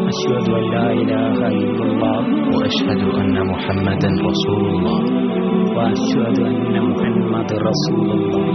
أشهد أن لا إله إلا الله وأشهد أن محمدا رسول الله وأشهد أن محمد رسول الله.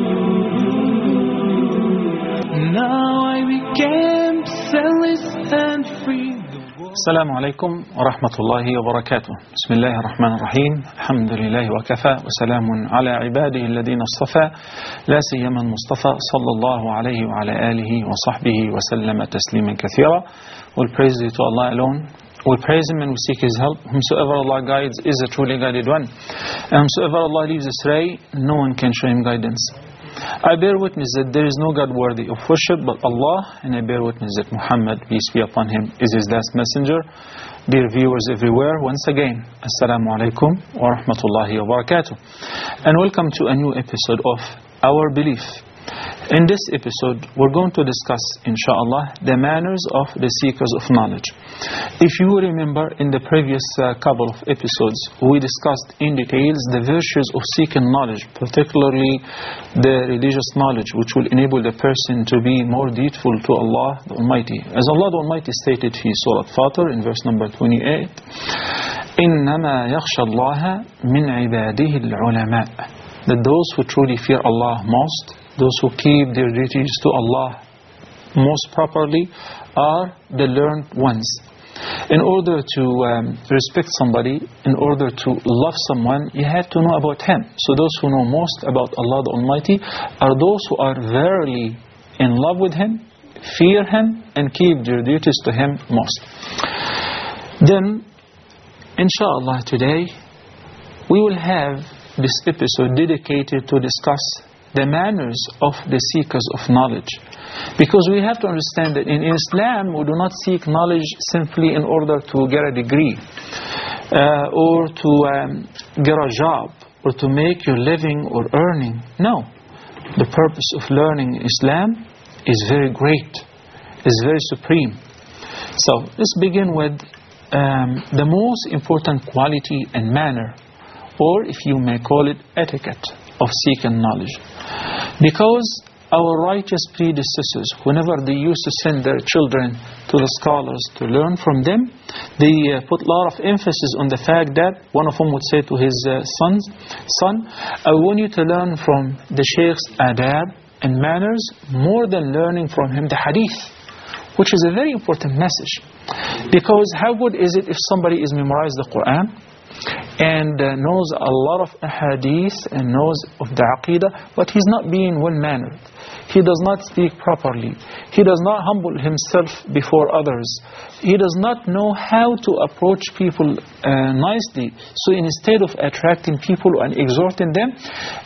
Now I became fearless and free. السلام عليكم ورحمة الله وبركاته. بسم الله الرحمن الرحيم. الحمد لله وكفى وسلام على عباده الذين اصطفى لا سيما المصطفى صلى الله عليه وعلى آله وصحبه وسلم تسليما كثيرا. We'll praise you to Allah alone. We'll praise Him and we seek His help. Whomsoever Allah guides is a truly guided one. And whomsoever Allah leaves astray, no one can show him guidance. I bear witness that there is no God worthy of worship but Allah, and I bear witness that Muhammad, peace be upon him, is His last messenger. Dear viewers everywhere, once again, Assalamu alaikum wa rahmatullahi wa barakatuh. And welcome to a new episode of Our Belief. In this episode, we're going to discuss, inshallah, the manners of the seekers of knowledge. If you remember, in the previous couple of episodes, we discussed in details the virtues of seeking knowledge, particularly the religious knowledge, which will enable the person to be more dutiful to Allah the Almighty. As Allah the Almighty stated in Surah Fatir in verse number 28, إِنَّمَا يَخْشَى اللَّهَ مِنْ عِبَادِهِ الْعُلَمَاء. That those who truly fear Allah most, those who keep their duties to Allah most properly, are the learned ones. In order to respect somebody, in order to love someone, you have to know about him. So those who know most about Allah the Almighty are those who are verily in love with Him, fear Him, and keep their duties to Him most. Then, inshallah, today we will have this episode dedicated to discuss the manners of the seekers of knowledge. Because we have to understand that in Islam we do not seek knowledge simply in order to get a degree or to get a job or to make your living or earning. No. The purpose of learning Islam is very great, is very supreme. So let's begin with the most important quality and manner, or if you may call it etiquette, of seeking knowledge. Because our righteous predecessors, whenever they used to send their children to the scholars to learn from them, they put a lot of emphasis on the fact that one of them would say to his son, I want you to learn from the sheikh's adab and manners more than learning from him the hadith, which is a very important message. Because how good is it if somebody is memorized the Quran and knows a lot of hadith and knows of the aqidah, but he's not being well-mannered. He does not speak properly. He does not humble himself before others. He does not know how to approach people nicely. So instead of attracting people and exhorting them,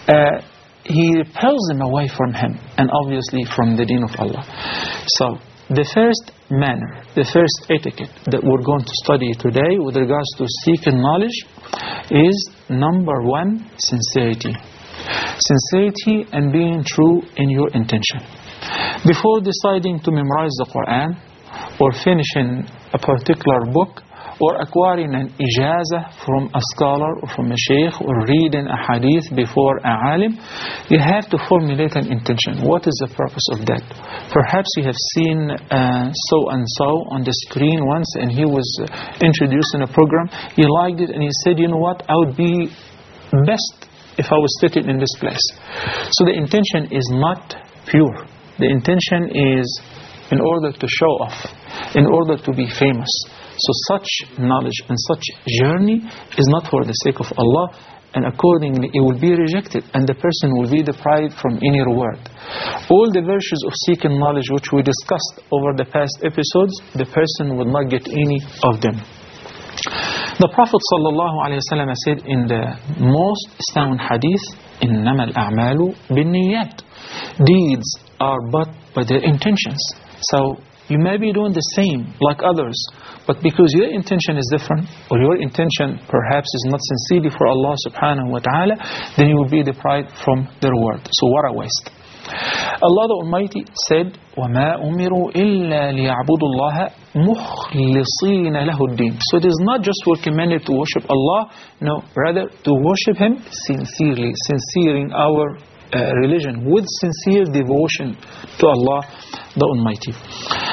he repels them away from him, and obviously from the deen of Allah. So the first manner, the first etiquette that we're going to study today with regards to seeking knowledge is number one, sincerity. Sincerity and being true in your intention. Before deciding to memorize the Quran or finishing a particular book or acquiring an ijazah from a scholar or from a sheikh or reading a hadith before a alim, you have to formulate an intention. What is the purpose of that? Perhaps you have seen so-and-so on the screen once and he was introducing a program. You liked it and you said, you know what, I would be best if I was sitting in this place. So the intention is not pure. The intention is in order to show off, in order to be famous. So such knowledge and such journey is not for the sake of Allah, and accordingly it will be rejected and the person will be deprived from any reward. All the virtues of seeking knowledge which we discussed over the past episodes, the person will not get any of them. The Prophet ﷺ said in the most sound hadith, إِنَّمَا الْأَعْمَالُ بِالنِّيَّاتِ. Deeds are but by their intentions. So you may be doing the same like others, but because your intention is different, or your intention perhaps is not sincerely for Allah subhanahu wa ta'ala, then you will be deprived from the reward. So what a waste. Allah the Almighty said, وَمَا أُمِرُوا إِلَّا لِيَعْبُدُوا اللَّهَ مُخْلِصِينَ لَهُ الدِّينَ. So it is not just we're commanded to worship Allah, no, rather to worship Him sincerely, sincering our religion with sincere devotion to Allah the Almighty.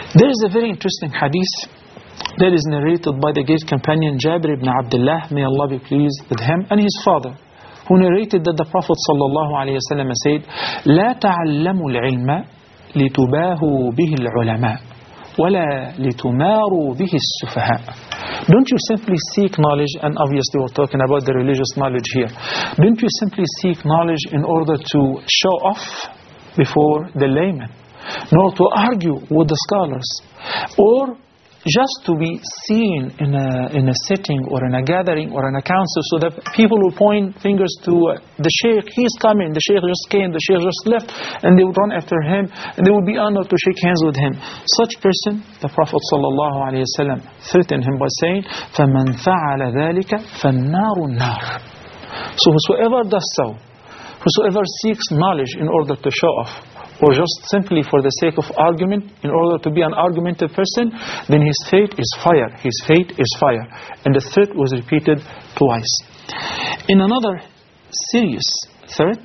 There is a very interesting hadith that is narrated by the great companion Jabir ibn Abdullah, may Allah be pleased with him, and his father, who narrated that the Prophet ﷺ said, لا تعلموا العلم لتباهوا به العلماء ولا لتماروا به السفهاء. Don't you simply seek knowledge, and obviously we're talking about the religious knowledge here. Don't you simply seek knowledge in order to show off before the layman, nor to argue with the scholars, or just to be seen in a setting or in a gathering or in a council, so that people will point fingers to the sheikh, he's coming, the sheikh just came, the sheikh just left, and they would run after him, and they would be honored to shake hands with him. Such person, the Prophet ﷺ threatened him by saying, فَمَنْ فَعَلَ ذَلِكَ فَالنَّارُ النَّارُ. So whosoever does so, whosoever seeks knowledge in order to show off, or just simply for the sake of argument, in order to be an argumentative person, then his fate is fire. His fate is fire. And the threat was repeated twice. In another serious threat,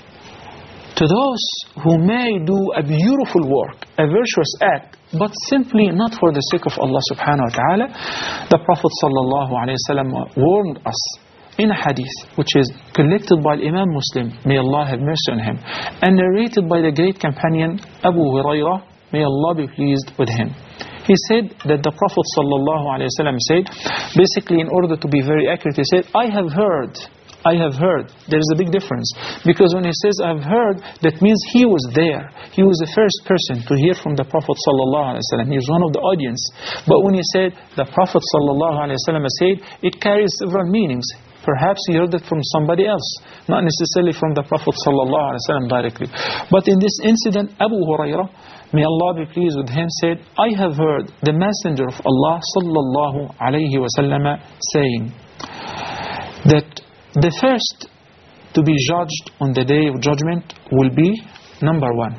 to those who may do a beautiful work, a virtuous act, but simply not for the sake of Allah subhanahu wa ta'ala, the Prophet sallallahu alayhi wa sallam warned us in a hadith which is collected by Imam Muslim, may Allah have mercy on him, and narrated by the great companion Abu Hurairah, may Allah be pleased with him. He said that the Prophet ﷺ said, basically in order to be very accurate, he said, I have heard. There is a big difference, because when he says I have heard, that means he was there. He was the first person to hear from the Prophet ﷺ. He was one of the audience. But when he said the Prophet ﷺ said, it carries several meanings. Perhaps he heard it from somebody else, not necessarily from the Prophet ﷺ directly. But in this incident, Abu Hurairah, may Allah be pleased with him, said, I have heard the Messenger of Allah sallallahu alayhi wa sallam saying that the first to be judged on the day of judgment will be, number one,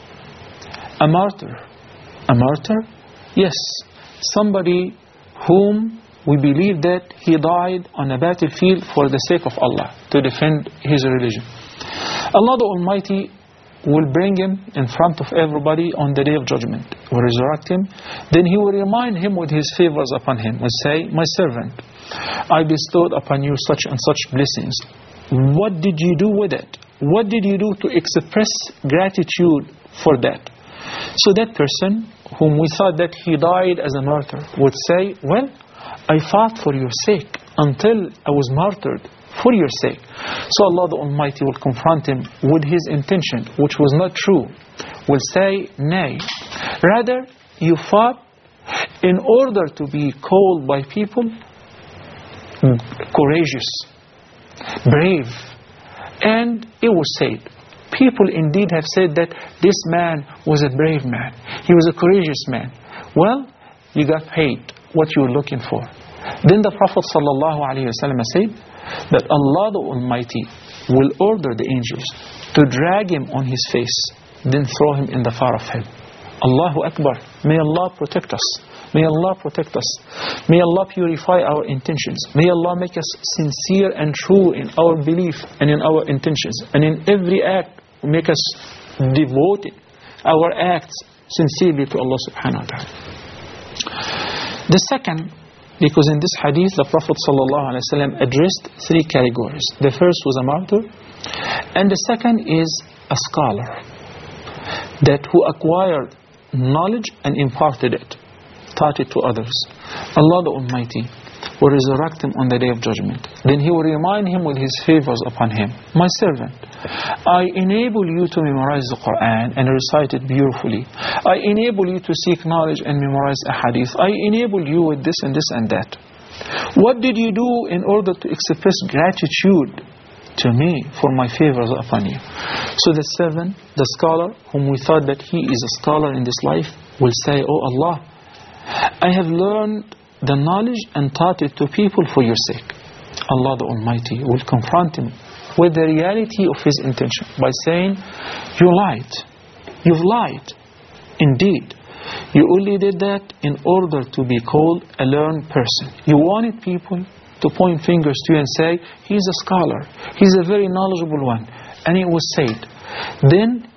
a martyr. A martyr? Yes, somebody whom we believe that he died on a battlefield for the sake of Allah, to defend His religion. Allah the Almighty will bring him in front of everybody on the day of judgment, will resurrect him, then He will remind him with His favors upon him, will say, my servant, I bestowed upon you such and such blessings. What did you do with it? What did you do to express gratitude for that? So that person, whom we thought that he died as a martyr, would say, well, I fought for your sake until I was martyred for your sake. So Allah the Almighty will confront him with his intention, which was not true. Will say, nay, rather you fought in order to be called by people courageous, brave. And it was said, people indeed have said that this man was a brave man, he was a courageous man. Well, you got paid what you were looking for. Then the Prophet ﷺ said that Allah the Almighty will order the angels to drag him on his face, then throw him in the fire of hell. Allahu Akbar. May Allah protect us. May Allah protect us. May Allah purify our intentions. May Allah make us sincere and true in our belief and in our intentions. And in every act, make us devoted our acts sincerely to Allah subhanahu wa ta'ala. The second, because in this hadith the Prophet ﷺ addressed three categories. The first was a martyr, and the second is a scholar that who acquired knowledge and imparted it, taught it to others. Allah the Almighty will resurrect him on the day of judgment. Then He will remind him with His favors upon him. My servant, I enable you to memorize the Quran and recite it beautifully. I enable you to seek knowledge and memorize a hadith. I enable you with this and this and that. What did you do in order to express gratitude to me for my favors upon you? So the servant, the scholar, whom we thought that he is a scholar in this life, will say, oh Allah, I have learned the knowledge and taught it to people for your sake. Allah the Almighty will confront him with the reality of his intention by saying, you lied. You've lied. Indeed. You only did that in order to be called a learned person. You wanted people to point fingers to you and say, he's a scholar. He's a very knowledgeable one. And it was said. Then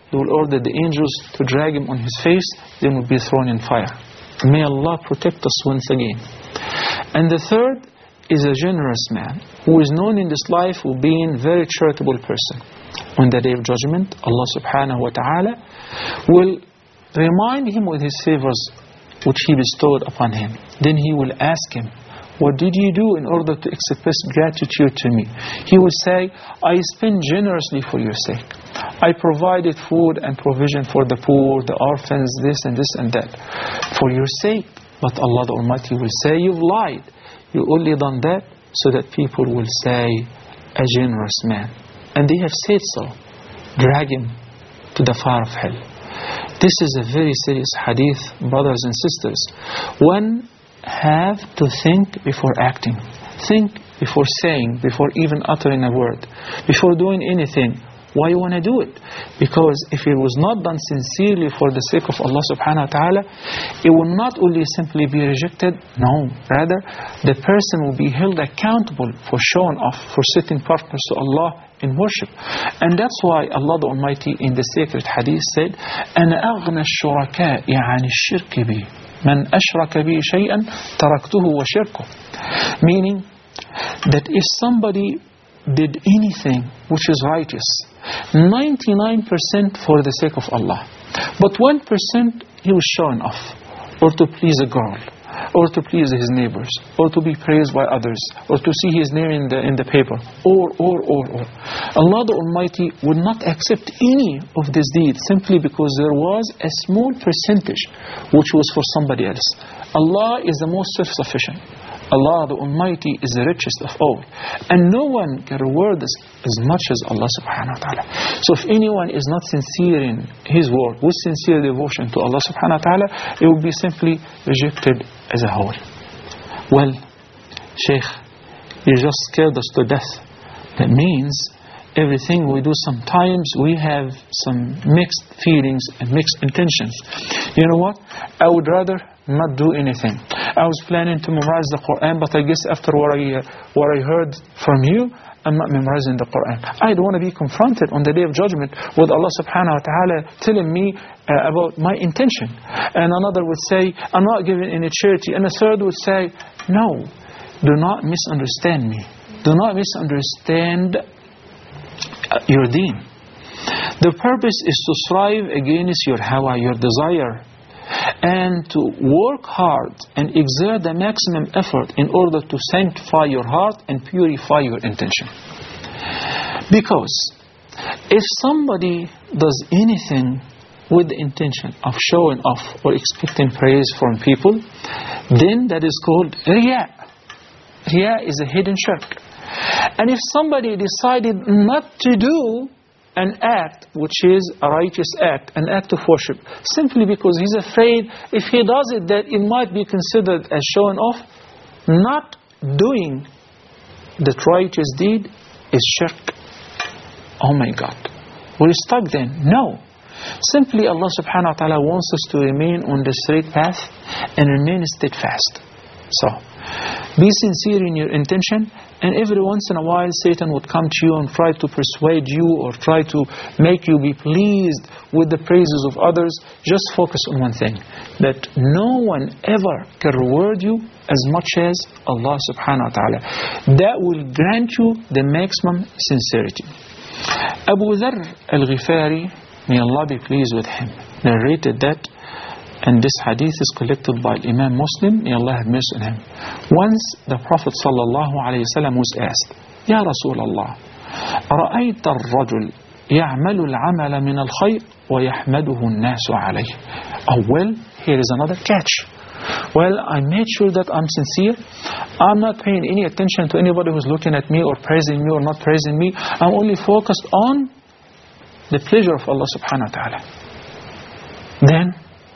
they will order the angels to drag him on his face, then will be thrown in fire. May Allah protect us once again. And the third is a generous man, who is known in this life for being a very charitable person. On the Day of Judgment, Allah subhanahu wa ta'ala will remind him with his favors which he bestowed upon him. Then he will ask him, what did you do in order to express gratitude to me? He will say, I spent generously for your sake. I provided food and provision for the poor, the orphans, this and this and that, for your sake. But Allah the Almighty will say, you've lied. You only done that so that people will say, a generous man. And they have said so. Drag him to the fire of hell. This is a very serious hadith, brothers and sisters. One have to think before acting. Think before saying, before even uttering a word, before doing anything. Why you want to do it? Because if it was not done sincerely for the sake of Allah subhanahu wa ta'ala, it will not only simply be rejected, no, rather the person will be held accountable for showing off, for setting partners to Allah in worship. And that's why Allah the Almighty in the sacred hadith said, أَنَا أَغْنَى الشُّرَكَاءِ عَنِ الشِّرْكِ بِي مَنْ أَشْرَكَ بِي شَيْئًا تَرَكْتُهُ وَشِرْكُهُ. Meaning that if somebody did anything which is righteous, 99% for the sake of Allah, but 1% he was showing off, or to please a girl, or to please his neighbors, or to be praised by others, or to see his name in the paper, or. Allah the Almighty would not accept any of this deed simply because there was a small percentage which was for somebody else. Allah is the most self-sufficient. Allah the Almighty is the richest of all, and no one can reward us as much as Allah subhanahu wa ta'ala. So if anyone is not sincere in his work with sincere devotion to Allah subhanahu wa ta'ala, it will be simply rejected as a whole. Well, Shaykh, you just scared us to death. That means everything we do, sometimes we have some mixed feelings and mixed intentions. You know what? I would rather not do anything. I was planning to memorize the Quran, but I guess after what I heard from you, I'm not memorizing the Quran. I don't want to be confronted on the Day of Judgment with Allah subhanahu wa ta'ala telling me about my intention. And another would say, I'm not giving any charity. And a third would say, no, do not misunderstand me. Do not misunderstand your deen. The purpose is to strive against your hawa, your desire, and to work hard and exert the maximum effort in order to sanctify your heart and purify your intention. Because if somebody does anything with the intention of showing off or expecting praise from people, then that is called riya. Riya is a hidden shirk. And if somebody decided not to do an act which is a righteous act, an act of worship, simply because he's afraid if he does it that it might be considered as showing off, not doing that righteous deed is shirk. Oh my God, we're stuck then. No. Simply Allah subhanahu wa ta'ala wants us to remain on the straight path and remain steadfast. So, be sincere in your intention, and every once in a while Satan would come to you and try to persuade you or try to make you be pleased with the praises of others. Just focus on one thing, that no one ever can reward you as much as Allah subhanahu wa ta'ala. That will grant you the maximum sincerity. Abu Dharr al-Ghifari, may Allah be pleased with him, narrated that, and this hadith is collected by Imam Muslim, may Allah have mercy on him. Once the Prophet sallallahu alayhi wa sallam was asked, Ya Rasulullah, رأيت الرجل يعمل العمل من الخير ويحمده الناس عليه. Oh well, here is another catch. Well, I made sure that I'm sincere. I'm not paying any attention to anybody who's looking at me or praising me or not praising me. I'm only focused on the pleasure of Allah subhanahu wa ta'ala. Then,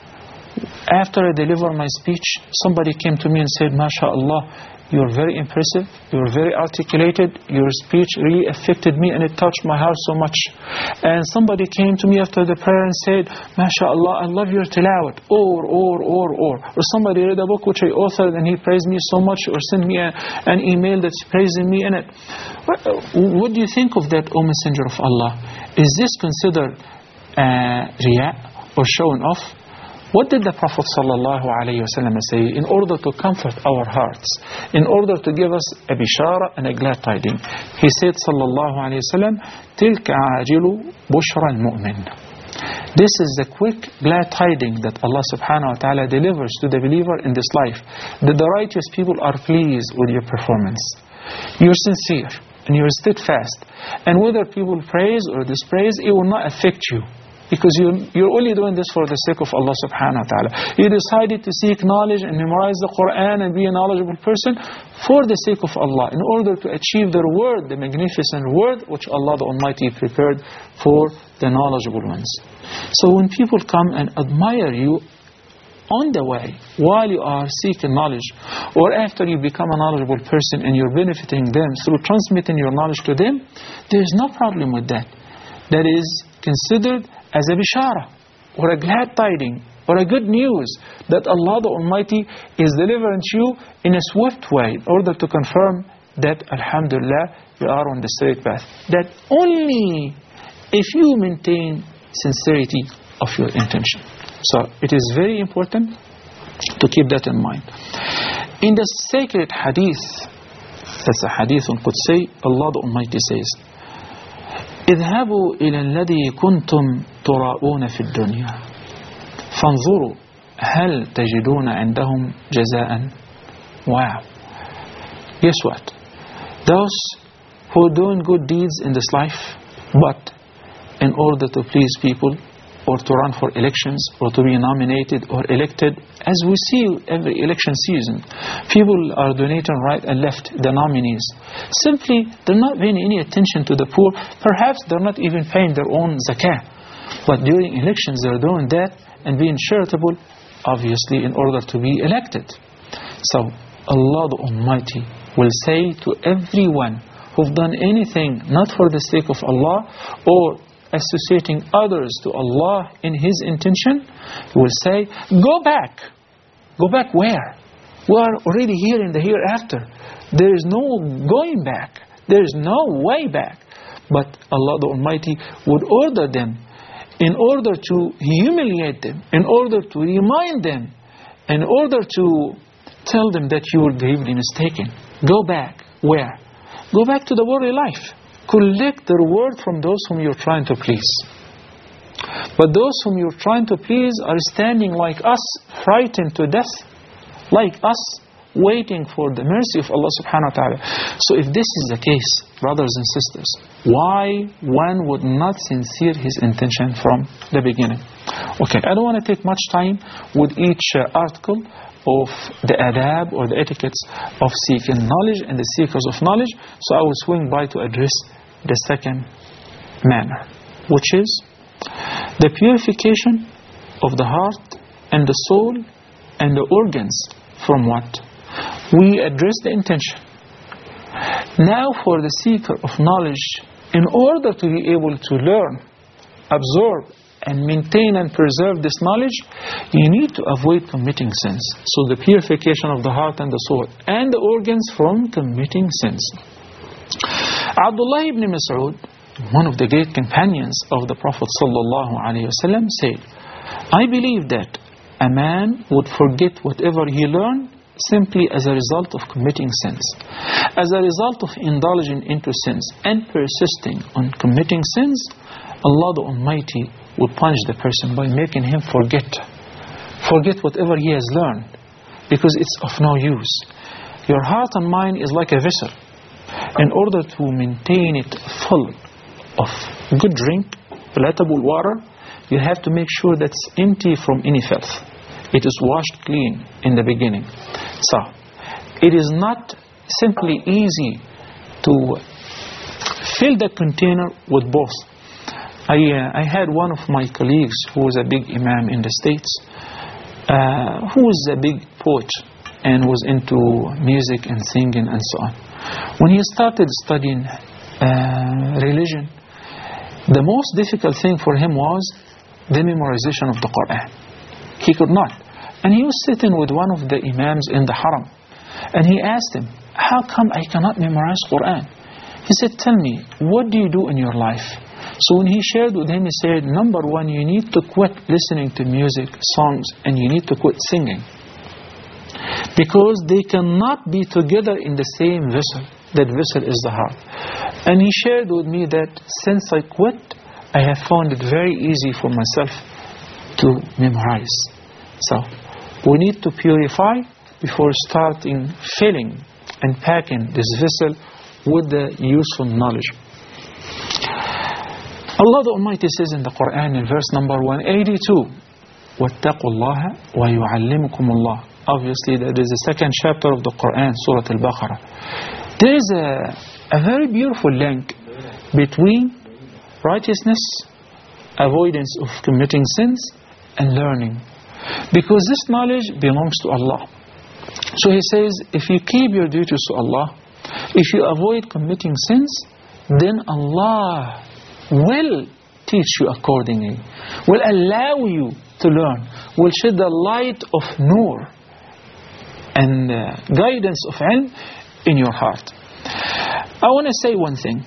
after I delivered my speech, somebody came to me and said, MashaAllah, you're very impressive, you're very articulated, your speech really affected me and it touched my heart so much. And somebody came to me after the prayer and said, MashaAllah, I love your tilawat, or somebody read a book which I authored and he praised me so much, or sent me an email that's praising me in it. What do you think of that, O Messenger of Allah? Is this considered riya or showing off. What did the Prophet ﷺ say in order to comfort our hearts, in order to give us a bishara and a glad tidings? He said sallallahu alayhi wa sallam, تِلْكَ عَاجِلُ بُشْرَ الْمُؤْمِنِ. This is the quick glad tidings that Allah subhanahu wa ta'ala delivers to the believer in this life, that the righteous people are pleased with your performance. You're sincere and you're steadfast, and whether people praise or dispraise, it will not affect you, because you're only doing this for the sake of Allah subhanahu wa ta'ala. You decided to seek knowledge and memorize the Quran and be a knowledgeable person for the sake of Allah, in order to achieve the reward, the magnificent reward which Allah the Almighty prepared for the knowledgeable ones. So when people come and admire you on the way, while you are seeking knowledge, or after you become a knowledgeable person and you're benefiting them through transmitting your knowledge to them, there is no problem with that. That is considered as a bishara, or a glad tidings, or a good news that Allah the Almighty is delivering to you in a swift way, in order to confirm that alhamdulillah you are on the straight path. That only if you maintain sincerity of your intention. So it is very important to keep that in mind. In the sacred hadith, that's a hadith on Qudsi, Allah the Almighty says, اذهبوا إلى الذي كنتم تراؤون في الدنيا فانظروا هل تجدون عندهم جزاء. Wow. Guess what? Those who are doing good deeds in this life, but in order to please people, or to run for elections, or to be nominated or elected, as we see every election season, people are donating right and left, the nominees. Simply, they're not paying any attention to the poor. Perhaps they're not even paying their own zakah. But during elections, they're doing that and being charitable, obviously, in order to be elected. So, Allah the Almighty will say to everyone who've done anything not for the sake of Allah, or associating others to Allah in His intention, He will say, go back. Go back where? We are already here in the hereafter. There is no going back. There is no way back. But Allah the Almighty would order them, in order to humiliate them, in order to remind them, in order to tell them that you were gravely mistaken. Go back. Where? Go back to the worldly life. Collect the reward from those whom you're trying to please. But those whom you're trying to please are standing like us, frightened to death, like us, waiting for the mercy of Allah subhanahu wa ta'ala. So if this is the case, brothers and sisters, why one would not sincere his intention from the beginning? Okay, I don't want to take much time with each article of the adab or the etiquettes of seeking knowledge and the seekers of knowledge. So I will swing by to address the second manner, which is the purification of the heart and the soul and the organs from what? We address the intention. Now for the seeker of knowledge, in order to be able to learn, absorb, and maintain and preserve this knowledge, you need to avoid committing sins. So the purification of the heart and the soul and the organs from committing sins. Abdullah ibn Mas'ud, one of the great companions of the Prophet ﷺ, said, I believe that a man would forget whatever he learned simply as a result of committing sins. As a result of indulging into sins and persisting on committing sins, Allah the Almighty would punish the person by making him forget whatever he has learned, because it's of no use. Your heart and mind is like a vessel. In order to maintain it full of good drink, palatable water, you have to make sure that it's empty from any filth. It is washed clean in the beginning. So, it is not simply easy to fill the container with both. I had one of my colleagues who was a big imam in the States, who was a big poet and was into music and singing and so on. When he started studying religion, the most difficult thing for him was the memorization of the Quran. He could not. And he was sitting with one of the imams in the haram, and he asked him, how come I cannot memorize Quran? He said, tell me, what do you do in your life? So when he shared with him, he said, number one, you need to quit listening to music, songs, and you need to quit singing. Because they cannot be together in the same vessel. That vessel is the heart. And he shared with me that since I quit, I have found it very easy for myself to memorize. So we need to purify before starting filling and packing this vessel with the useful knowledge. Allah the Almighty says in the Quran in verse number 182, وَاتَّقُوا اللَّهَ وَيُعَلِّمُكُمُ اللَّهُ. Obviously that is the second chapter of the Quran, Surah Al-Baqarah. There is a very beautiful link between righteousness, avoidance of committing sins, and learning. Because this knowledge belongs to Allah. So he says, if you keep your duties to Allah, if you avoid committing sins, then Allah will teach you accordingly, will allow you to learn, will shed the light of nur and guidance of ilm in your heart. I want to say one thing.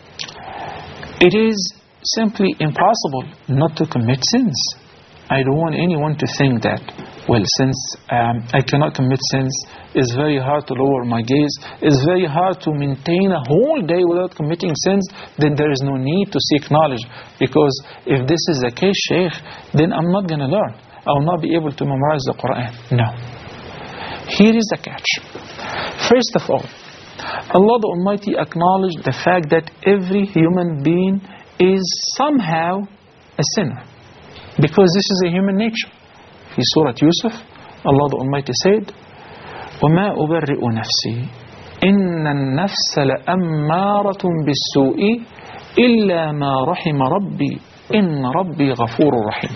It is simply impossible not to commit sins. I don't want anyone to think that, well, since I cannot commit sins, it's very hard to lower my gaze, it's very hard to maintain a whole day without committing sins, then there is no need to seek knowledge. Because if this is the case, Shaykh, then I'm not going to learn. I will not be able to memorize the Quran. No. Here is the catch. First of all, Allah the Almighty acknowledged the fact that every human being is somehow a sinner. Because this is a human nature. In Surah Yusuf, Allah the Almighty said, وَمَا أُبَرِّئُ نَفْسِي إِنَّ النَّفْسَ لَأَمَّارَةٌ بِالسُّوءِ إِلَّا مَا رَحِمَ رَبِّي إِنَّ رَبِّي غَفُورٌ رَحِيمٌ.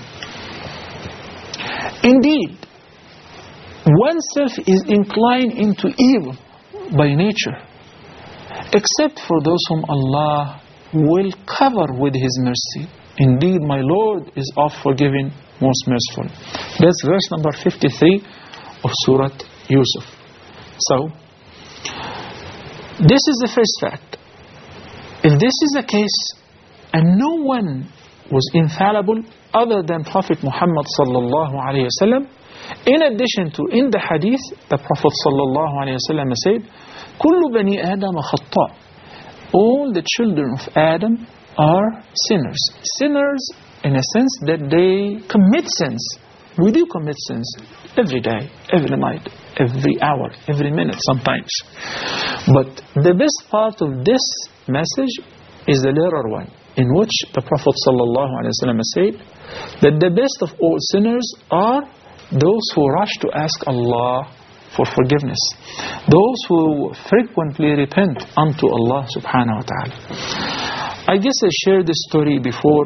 Indeed, oneself is inclined into evil by nature, except for those whom Allah will cover with His mercy. Indeed, my Lord is oft forgiving, most merciful. That's verse number 53 of Surah Yusuf. So, this is the first fact. If this is the case, and no one was infallible other than Prophet Muhammad sallallahu alayhi wasallam, in addition to, in the hadith, the Prophet sallallahu alayhi wasallam said, كُلُّ بَنِي آدَمَ خَطَّاء. All the children of Adam are sinners. Sinners in a sense that they commit sins. We do commit sins every day, every night, every hour, every minute sometimes. But the best part of this message is the later one, in which the Prophet ﷺ said that the best of all sinners are those who rush to ask Allah for forgiveness, those who frequently repent unto Allah subhanahu wa ta'ala. I guess I shared this story before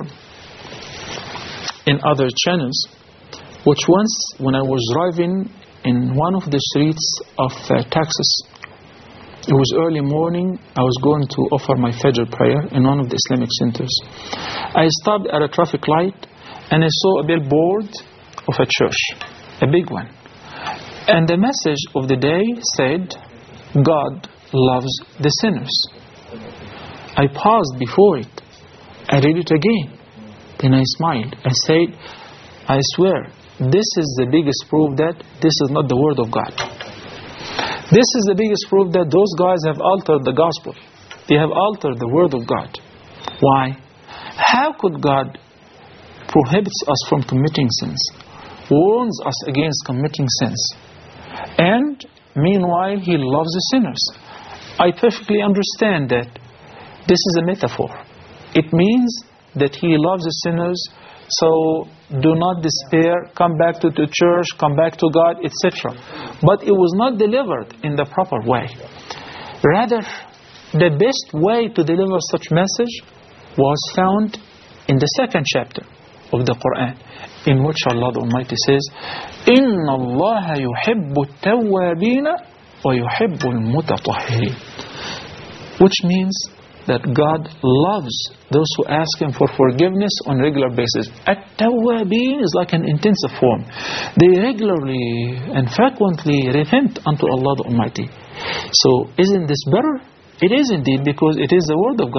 in other channels, which once when I was driving in one of the streets of Texas, it was early morning, I was going to offer my Fajr prayer in one of the Islamic centers. I stopped at a traffic light and I saw a billboard of a church, a big one. And the message of the day said, God loves the sinners. I paused before it. I read it again. Then I smiled. I said, I swear, this is the biggest proof that this is not the word of God. This is the biggest proof that those guys have altered the gospel. They have altered the word of God. Why? How could God prohibit us from committing sins, warns us against committing sins, and meanwhile He loves the sinners? I perfectly understand that this is a metaphor. It means that He loves the sinners, so do not despair, come back to the church, come back to God, etc. But it was not delivered in the proper way. Rather, the best way to deliver such message was found in the second chapter of the Quran, in which Allah the Almighty says, إِنَّ اللَّهَ يُحِبُّ التَّوَّابِينَ وَيُحِبُّ الْمُتَطَهِّرِينَ. Which means that God loves those who ask Him for forgiveness on a regular basis. At-tawwabin is like an intensive form. They regularly and frequently repent unto Allah the Almighty. So isn't this better? It is indeed, because it is the word of God.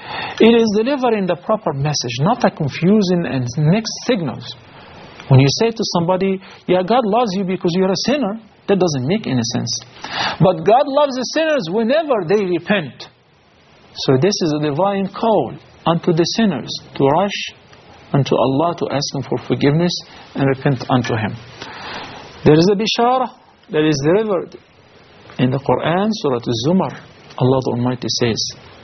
It is delivering the proper message, not a confusing and mixed signals. When you say to somebody, yeah, God loves you because you're a sinner, that doesn't make any sense. But God loves the sinners whenever they repent. So this is a divine call unto the sinners to rush unto Allah to ask Him for forgiveness and repent unto Him. There is a bishara that is delivered in the Quran, Surah Al-Zumar. Allah the Almighty says,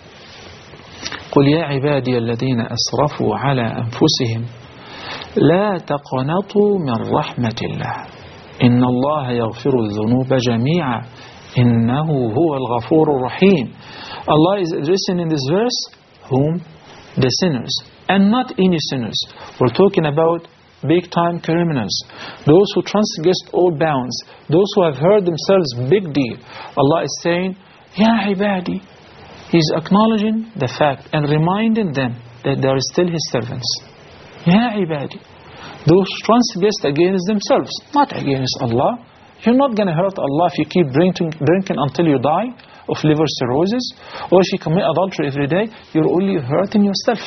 قُلْ يَا عِبَادِيَ الَّذِينَ أَسْرَفُوا عَلَىٰ أَنفُسِهِمْ لَا تَقْنَطُوا مِنْ رَحْمَةِ اللَّهِ إِنَّ اللَّهَ يَغْفِرُ الذُّنُوبَ جَمِيعًا إِنَّهُ هُوَ الْغَفُورُ الرَّحِيمُ. Allah is addressing in this verse whom? The sinners. And not any sinners. We're talking about big-time criminals. Those who transgressed all bounds. Those who have heard themselves big deal. Allah is saying, Ya ibadi. He's acknowledging the fact and reminding them that they are still His servants. Ya ibadi. Those transgressed against themselves, not against Allah. You're not going to hurt Allah if you keep drinking until you die of liver cirrhosis, or if you commit adultery every day. You're only hurting yourself.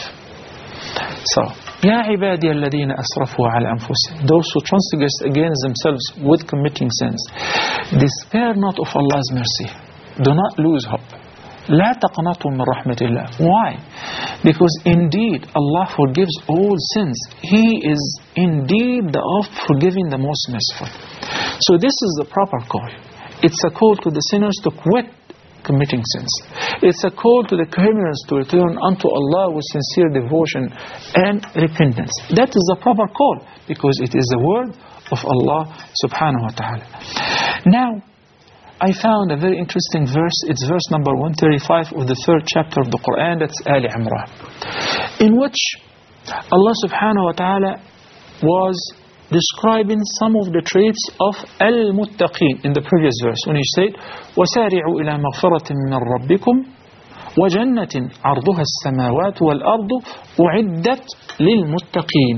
So, Ya ibadi alladhina asrafu ala anfusihim, those who transgress against themselves with committing sins, despair not of Allah's mercy. Do not lose hope. لا تقنطوا من رحمة الله. Why? Because indeed Allah forgives all sins. He is indeed the forgiving, the most merciful. So this is the proper call. It's a call to the sinners to quit committing sins. It's a call to the criminals to return unto Allah with sincere devotion and repentance. That is the proper call, because it is the word of Allah subhanahu wa ta'ala. Now, I found a very interesting verse. It's verse number 135 of the 3rd chapter of the Quran. That's Ali Imran, in which Allah subhanahu wa ta'ala was describing some of the traits of al-muttaqeen in the previous verse, when He said, وَسَارِعُوا إِلَى مَغْفِرَةٍ مِّن رَبِّكُمْ وَجَنَّةٍ عَرْضُهَا السَّمَاوَاتُ وَالْأَرْضُ أُعِدَّتْ لِلْمُتَّقِينَ.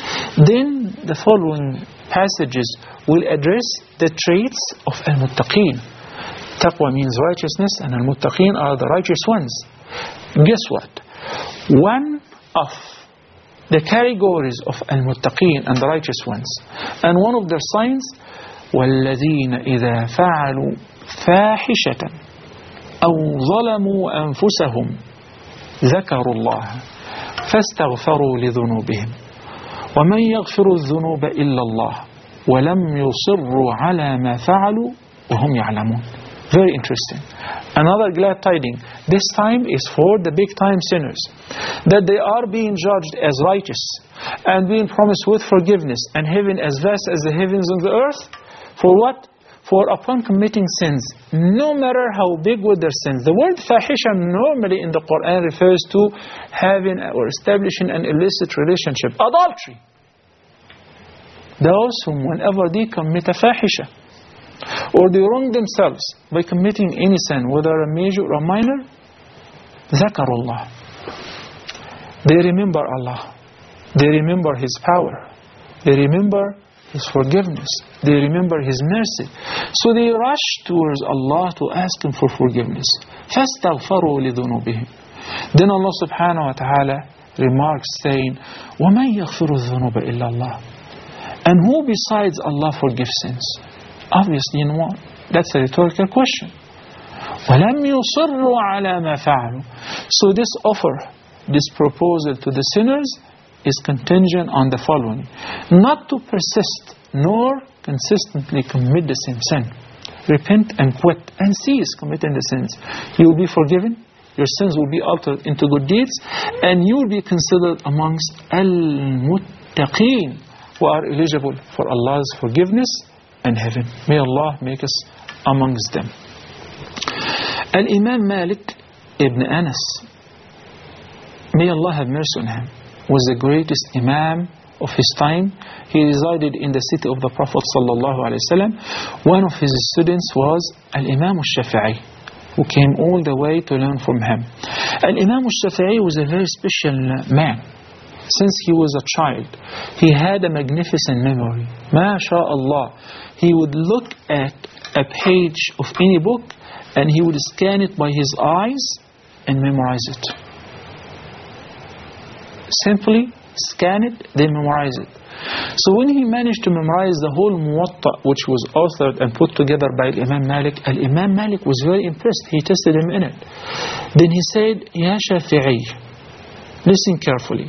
Then the following passages will address the traits of al-muttaqeen. Taqwa means righteousness, and al-muttaqeen are the righteous ones. Guess what? One of the categories of al-muttaqeen and the righteous ones, and one of their signs, وَالَّذِينَ إِذَا فَعَلُوا فَاحِشَةً أَوْ ظَلَمُوا أَنفُسَهُمْ ذَكَرُوا اللَّهَ فَاسْتَغْفَرُوا لِذُنُوبِهِمْ وَمَنْ يَغْفِرُ الذُّنُوبَ إِلَّا اللَّهُ وَلَمْ يُصِرُّوا عَلَى مَا فَعَلُوا وَهُمْ يَعْلَمُونَ. Very interesting. Another glad tidings. This time is for the big-time sinners, that they are being judged as righteous and being promised with forgiveness and heaven as vast as the heavens and the earth. For what? For upon committing sins, no matter how big were their sins. The word fahisha normally in the Quran refers to having or establishing an illicit relationship, adultery. Those whom whenever they commit a fahisha, or they wrong themselves by committing any sin, whether a major or minor, Zakarullah. They remember Allah. They remember His power. They remember His forgiveness. They remember His mercy. So they rush towards Allah to ask Him for forgiveness. فَاسْتَغْفَرُوا لِذُنُوبِهِمْ. Then Allah subhanahu wa ta'ala remarks saying, وَمَنْ يَغْفِرُ الذُّنُوبَ إِلَّا اللَّهِ. And who besides Allah forgives sins? Obviously no one. That's a rhetorical question. وَلَمْ يُصِرُّوا عَلَى مَا فَعَلُوا. So this offer, this proposal to the sinners is contingent on the following: not to persist nor consistently commit the same sin. Repent and quit and cease committing the sins. You will be forgiven, your sins will be altered into good deeds, and you will be considered amongst al-muttaqeen, who are eligible for Allah's forgiveness and heaven. May Allah make us amongst them. Al-Imam Malik ibn Anas, may Allah have mercy on him, was the greatest Imam of his time. He resided in the city of the Prophet ﷺ. One of his students was Al-Imam al-Shafi'i, who came all the way to learn from him. Al-Imam al-Shafi'i was a very special man. Since he was a child, he had a magnificent memory. MashaAllah. He would look at a page of any book and he would scan it by his eyes and memorize it. simply scan it, they memorize it. So when he managed to memorize the whole Muwatta, which was authored and put together by Imam Malik, Imam Malik was very impressed. He tested him in it. Then he said, Ya Shafi'i, listen carefully.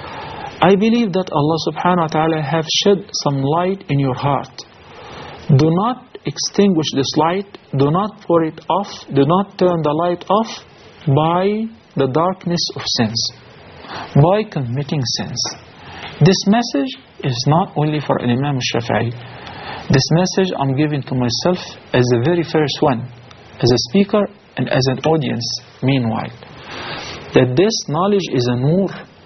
I believe that Allah subhanahu wa ta'ala have shed some light in your heart. Do not extinguish this light. Do not pour it off. Do not turn the light off by the darkness of sins, by committing sins. This message is not only for Imam Shafi'i. This message I'm giving to myself as the very first one, as a speaker and as an audience meanwhile. That this knowledge is a nur,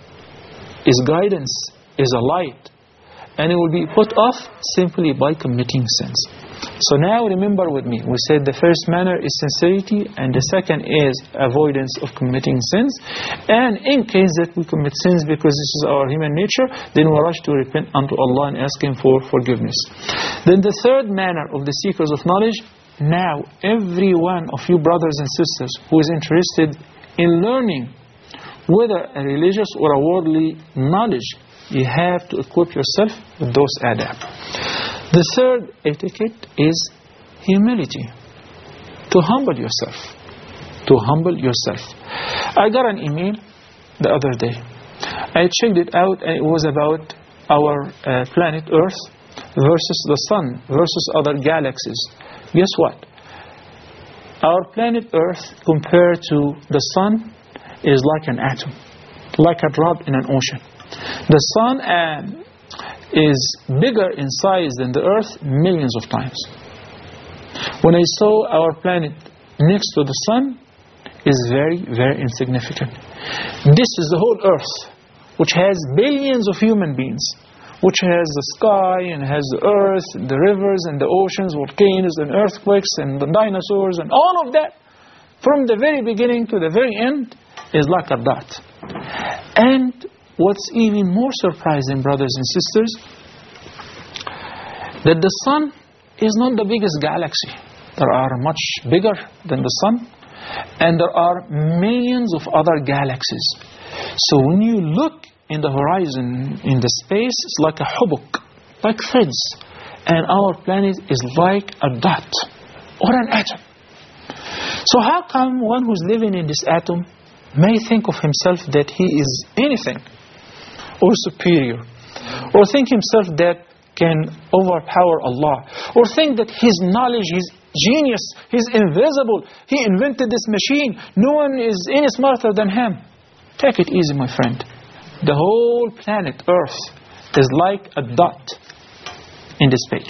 is guidance, is a light, and it will be put off simply by committing sins. So now remember with me, we said the first manner is sincerity, and the second is avoidance of committing sins. And in case that we commit sins because this is our human nature, then we rush to repent unto Allah and ask Him for forgiveness. Then the third manner of the seekers of knowledge, now every one of you brothers and sisters who is interested in learning whether a religious or a worldly knowledge, you have to equip yourself with those adab. The third etiquette is humility. To humble yourself. To humble yourself. I got an email the other day. I checked it out, and it was about our planet Earth versus the Sun versus other galaxies. Guess what? Our planet Earth compared to the Sun is like an atom, like a drop in an ocean. The Sun is bigger in size than the Earth millions of times. When I saw our planet next to the Sun, is very, very insignificant. This is the whole Earth, which has billions of human beings, which has the sky and has the earth, and the rivers and the oceans, volcanoes and earthquakes and the dinosaurs and all of that. From the very beginning to the very end is like a dot. And what's even more surprising, brothers and sisters, that the Sun is not the biggest galaxy. There are much bigger than the Sun, and there are millions of other galaxies. So when you look in the horizon, in the space, it's like a hubuk, like threads. And our planet is like a dot or an atom. So how come one who's living in this atom may think of himself that he is anything or superior, or think himself that can overpower Allah, or think that his knowledge, his genius, he's invisible, he invented this machine, no one is any smarter than him? Take it easy, my friend. The whole planet Earth is like a dot in this page,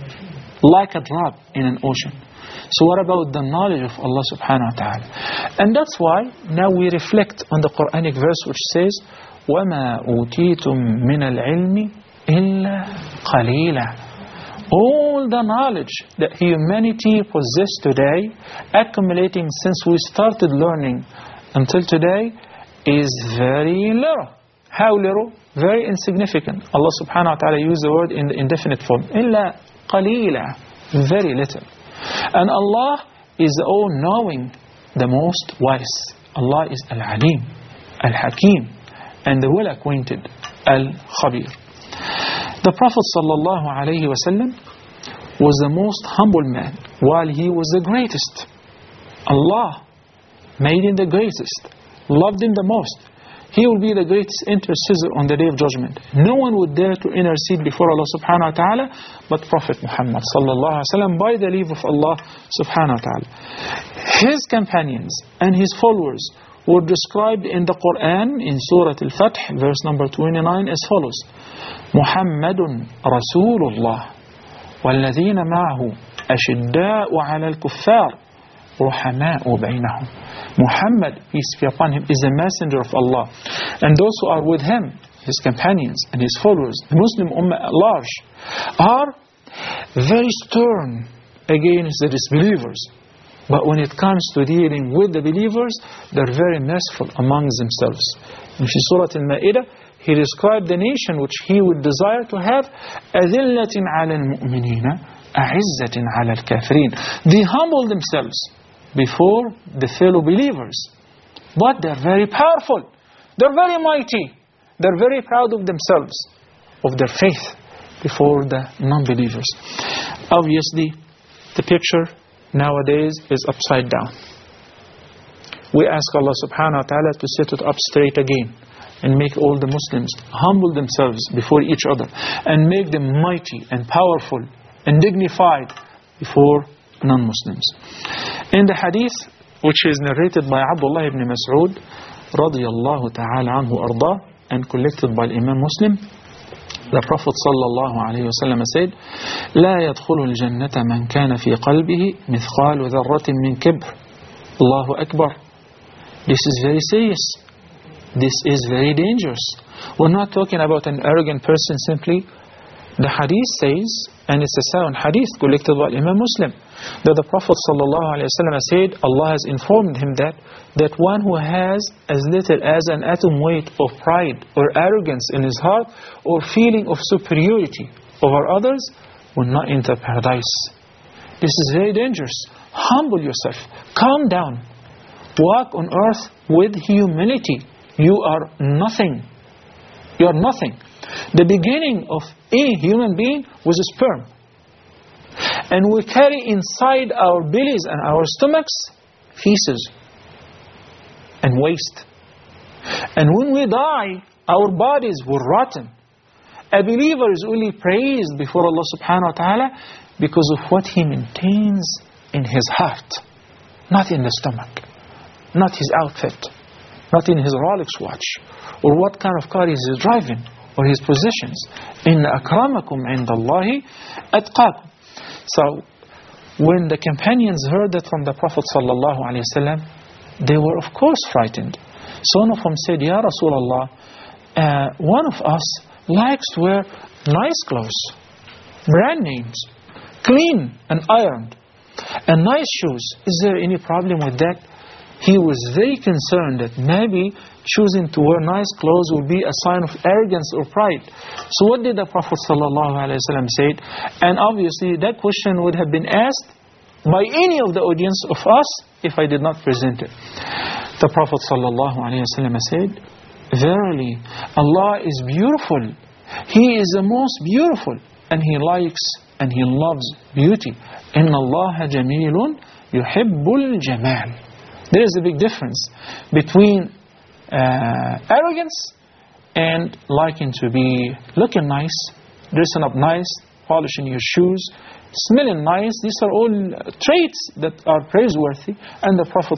like a drop in an ocean. So what about the knowledge of Allah subhanahu wa ta'ala? And that's why now we reflect on the Quranic verse which says, وَمَا أُوتِيتُم مِّنَ الْعِلْمِ إِلَّا قَلِيلًا. All the knowledge that humanity possesses today, accumulating since we started learning until today, is very little. How little? Very insignificant. Allah subhanahu wa ta'ala used the word in the indefinite form. إِلَّا قَلِيلًا. Very little. And Allah is the all-knowing, the most wise. Allah is Al-Alim, Al-Hakim, and the well-acquainted, Al-Khabir. The Prophet sallallahu alayhi wa sallam was the most humble man, while he was the greatest. Allah made him the greatest, loved him the most. He will be the greatest intercessor on the Day of Judgment. No one would dare to intercede before Allah subhanahu wa ta'ala but Prophet Muhammad sallallahu alayhi wa sallam, by the leave of Allah subhanahu wa ta'ala. His companions and his followers were described in the Quran in Surah Al-Fath, verse number 29, as follows: Muhammadun Rasulullah والذين معه أشداء على الكفار رحماء بينهم. Muhammad, peace be upon him, is the messenger of Allah, and those who are with him, his companions and his followers, the Muslim Ummah at large, are very stern against the disbelievers. But when it comes to dealing with the believers, they're very merciful amongst themselves. In Surah Al-Ma'idah, he described the nation which he would desire to have, أَذِلَّةٍ عَلَى الْمُؤْمِنِينَ أَعِزَّةٍ عَلَى الْكَافِرِينَ. They humble themselves before the fellow believers, but they're very powerful, they're very mighty, they're very proud of themselves, of their faith before the non-believers. Obviously, the picture nowadays is upside down. We ask Allah subhanahu wa ta'ala to set it up straight again and make all the Muslims humble themselves before each other and make them mighty and powerful and dignified before non-Muslims. In the hadith, which is narrated by Abdullah ibn Mas'ud radiyallahu ta'ala anhu arda, and collected by Imam Muslim, the Prophet sallallahu alayhi wa sallam said, لا يدخل الجنة من كان في قلبه مثقال ذرة من كبر. Allahu Akbar. This is very serious. This is very dangerous. We're not talking about an arrogant person simply. The hadith says, and it's a sound hadith collected by Imam Muslim, that the Prophet ﷺ said, Allah has informed him that one who has as little as an atom weight of pride or arrogance in his heart or feeling of superiority over others will not enter paradise. This is very dangerous. Humble yourself. Calm down. Walk on earth with humility. You are nothing. You are nothing. The beginning of any human being was a sperm. And we carry inside our bellies and our stomachs feces and waste. And when we die, our bodies will rotten. A believer is only praised before Allah subhanahu wa ta'ala because of what he maintains in his heart, not in the stomach, not his outfit, not in his Rolex watch, or what kind of car he is driving, or his possessions. Inna akramakum indallahi atqakum. So, when the companions heard that from the Prophet sallallahu alaihi wasallam, they were of course frightened. So one of them said, Ya Rasulullah, one of us likes to wear nice clothes, brand names, clean and ironed, and nice shoes. Is there any problem with that? He was very concerned that maybe choosing to wear nice clothes would be a sign of arrogance or pride. So what did the Prophet ﷺ say? And obviously that question would have been asked by any of the audience of us if I did not present it. The Prophet ﷺ said, verily, Allah is beautiful. He is the most beautiful, and He likes and He loves beauty. Inna Allaha jamilun yuhibbul jamal. There is a big difference between arrogance and liking to be looking nice, dressing up nice, polishing your shoes, smelling nice. These are all traits that are praiseworthy, and the Prophet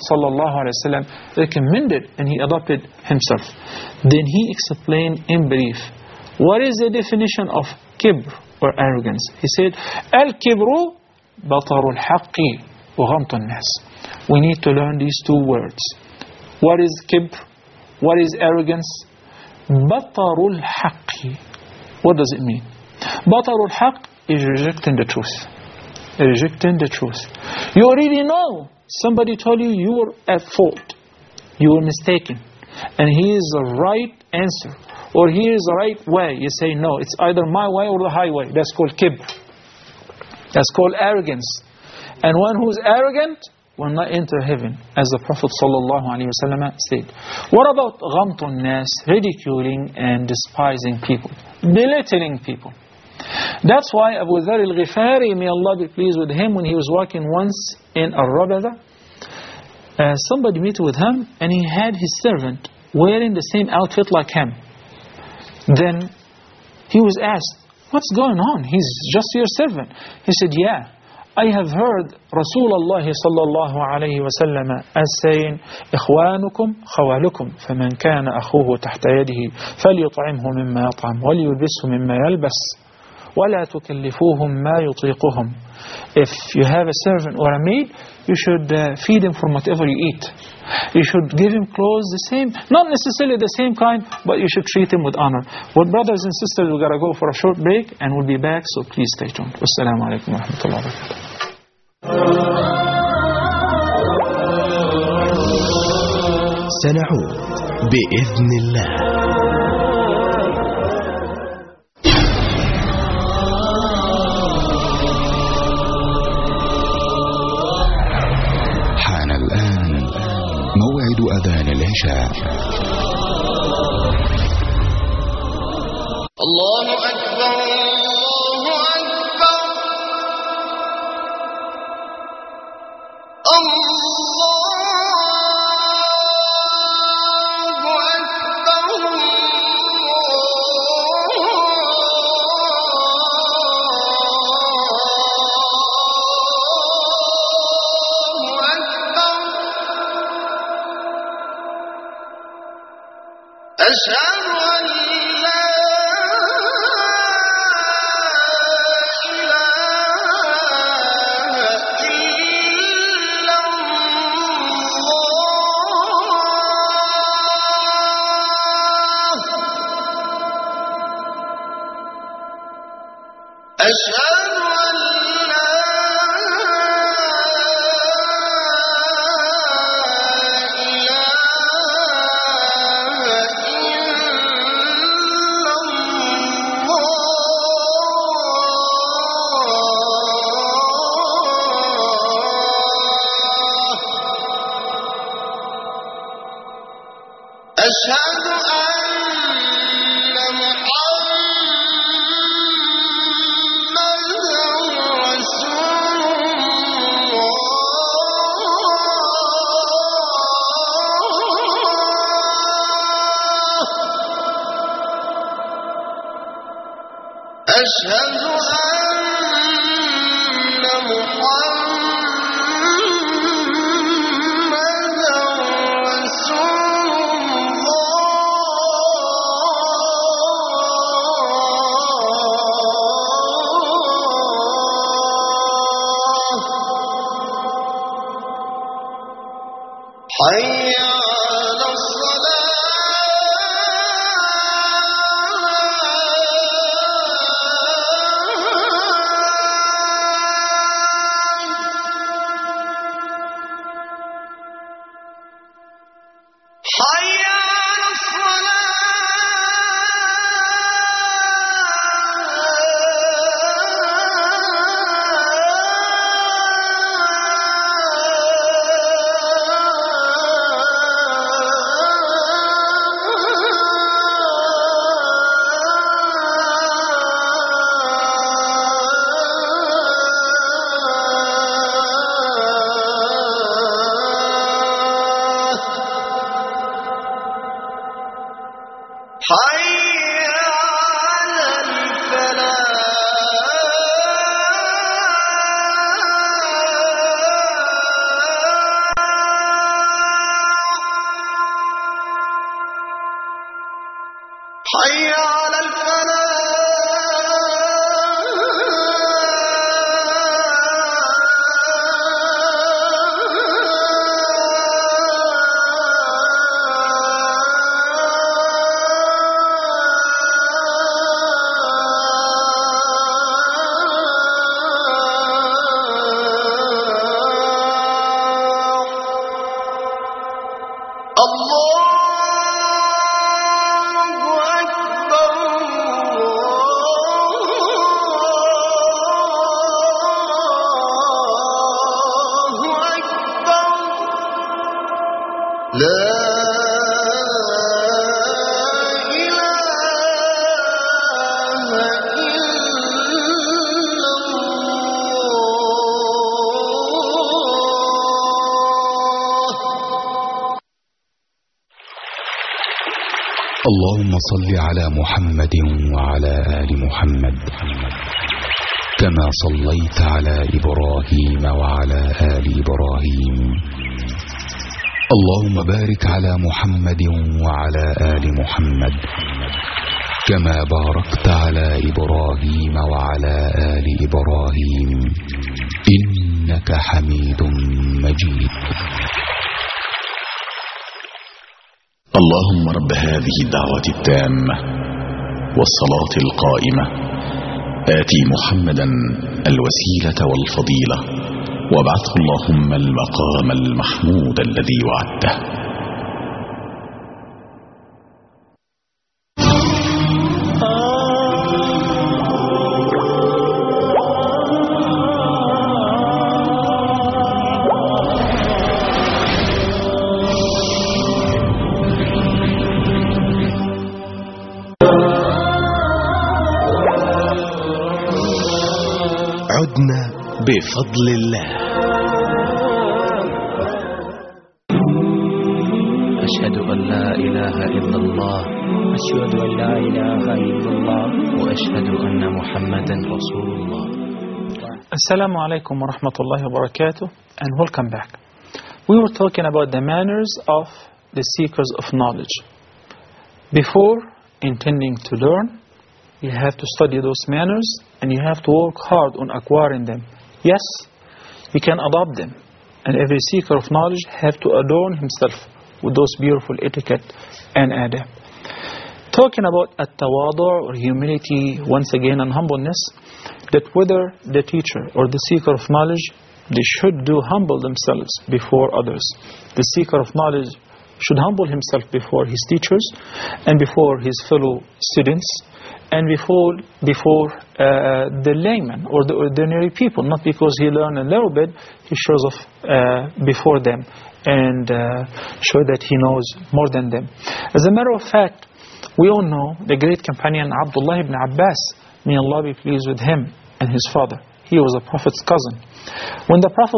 ﷺ recommended and he adopted himself. Then he explained in brief, what is the definition of kibr or arrogance? He said, al-kibru batarul haqqi wa ghamtun nas. We need to learn these two words. What is kibr? What is arrogance? Batarul haqqi. What does it mean? Batarul haqq is rejecting the truth. Rejecting the truth. You already know. Somebody told you you were at fault. You were mistaken. And here is the right answer. Or here is the right way. You say, no, it's either my way or the highway. That's called kibr. That's called arrogance. And one who is arrogant will not enter heaven, as the Prophet ﷺ said. What about ghamtun nas, ridiculing and despising people, belittling people? That's why Abu Dharr al-Ghifari, may Allah be pleased with him, when he was walking once in Al-Rabada, somebody met with him and he had his servant wearing the same outfit like him. Then he was asked, what's going on? He's just your servant. He said, yeah, I have heard Rasulullah sallallahu alayhi wa sallam as saying, إخوانكم خوالكم فمن كان أخوه تحت يده فليطعمه مما يطعم وليلبسه مما يلبس ولا تكلفوهم ما يطيقهم. If you have a servant or a maid, you should feed him from whatever you eat. You should give him clothes the same, not necessarily the same kind, but you should treat him with honor. Well, brothers and sisters, we've got to go for a short break and we'll be back, so please stay tuned. Wassalamu alaikum wa rahmatullahi wa barakatuh. سنعود بإذن الله. موعد أذان العشاء. اللهم صل على محمد وعلى آل محمد كما صليت على إبراهيم وعلى آل إبراهيم. اللهم بارك على محمد وعلى آل محمد كما باركت على إبراهيم وعلى آل إبراهيم إنك حميد مجيد. اللهم رب هذه الدعوة التامة والصلاة القائمة آتي محمدا الوسيلة والفضيلة وابعثه اللهم المقام المحمود الذي وعدته. بفضل الله. أشهد أن لا إله إلا الله أشهد أن لا إله إلا الله وأشهد أن محمدا رسول الله. Assalamu alaikum wa rahmatullahi wa barakatuh, and welcome back. We were talking about the manners of the seekers of knowledge. Before intending to learn, you have to study those manners and you have to work hard on acquiring them. Yes, you can adopt them, and every seeker of knowledge have to adorn himself with those beautiful etiquette and adab. Talking about at-tawadu' or humility, once again, and humbleness, that whether the teacher or the seeker of knowledge, they should do humble themselves before others. The seeker of knowledge should humble himself before his teachers and before his fellow students and before the layman or the ordinary people, not because he learned a little bit, he shows off before them and show that he knows more than them. As a matter of fact, we all know the great companion Abdullah ibn Abbas, may Allah be pleased with him and his father. He was the Prophet's cousin. When the Prophet